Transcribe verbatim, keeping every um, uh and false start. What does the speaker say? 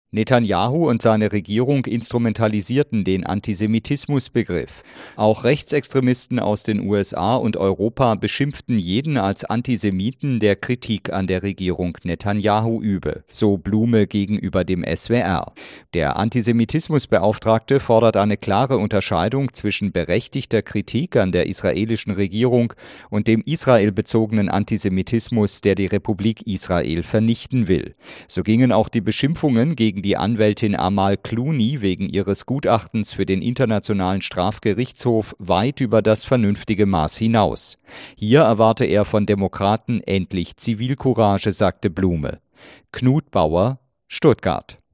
Netanjahu und seine Regierung instrumentalisierten den Antisemitismusbegriff. Auch Rechtsextremisten aus den U S A und Europa beschimpften jeden als Antisemiten, der Kritik an der Regierung Netanjahu übe, so Blume gegenüber dem S W R. Der Antisemitismusbeauftragte fordert eine klare Unterscheidung zwischen berechtigter Kritik an der israelischen Regierung und dem israelbezogenen Antisemitismus, der die Republik Israel vernichten will. So gingen auch die Beschimpfungen gegen die Anwältin Amal Clooney wegen ihres Gutachtens für den Internationalen Strafgerichtshof weit über das vernünftige Maß hinaus. Hier erwarte er von Demokraten endlich Zivilcourage, sagte Blume. Knut Bauer, Stuttgart.